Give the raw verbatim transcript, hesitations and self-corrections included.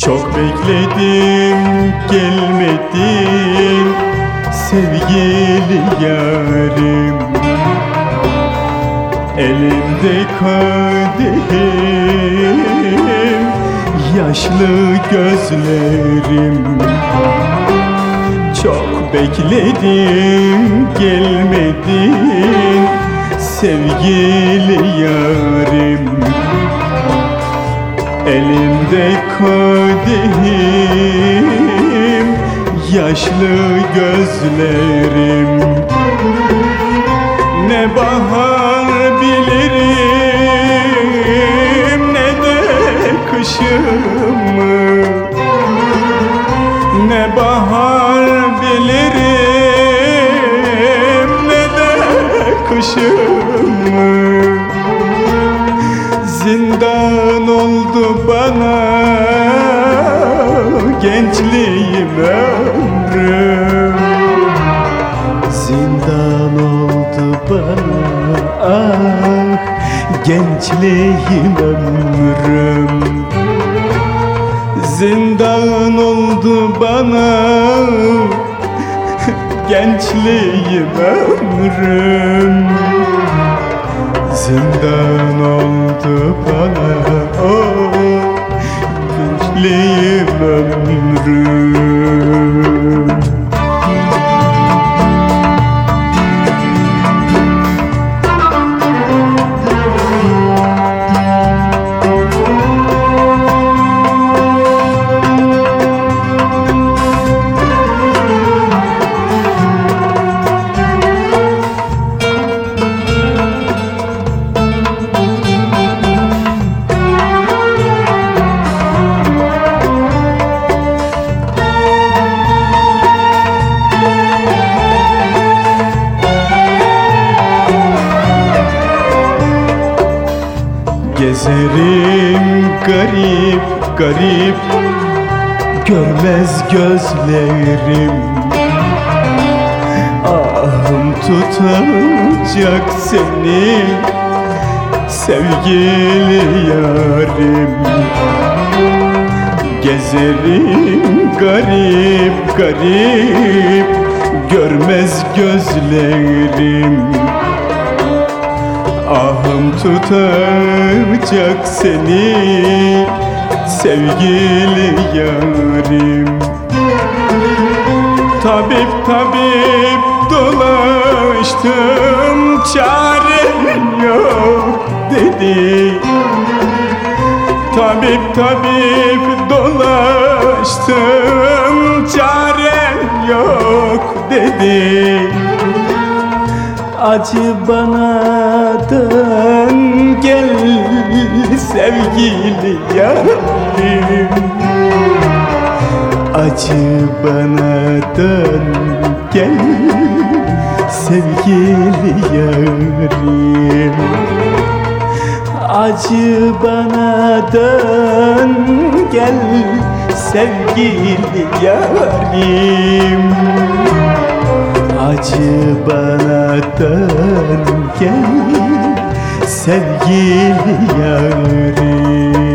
Çok bekledim gelmedin sevgili yarim. Elimde kadehim, yaşlı gözlerim. Çok bekledim gelmedin sevgili yarim. Elimde kadehim, yaşlı gözlerim. Ne bahar bilirim ne de kışımı. Ne bahar bilirim ne de kışımı. Zindan oldu bana gençliğim ömrüm. Zindan oldu bana ah gençliğim ömrüm. Zindan oldu bana gençliğim ömrüm. Zindan oldu bana oh gençliğim ömrüm. Gezerim garip garip, görmez gözlerim. Ahım tutacak seni sevgili yarim. Gezerim garip garip, görmez gözlerim. Ahım tutacak seni sevgili yarim. Tabip tabip dolaştım, çarem yok dedi. Tabip tabip dolaştım, çarem yok dedi. Acı bana dön gel sevgili yarim. Acı bana dön gel sevgili yarim. Acı bana dön gel sevgili yarim. Acı bana dön gel sevgili yarim.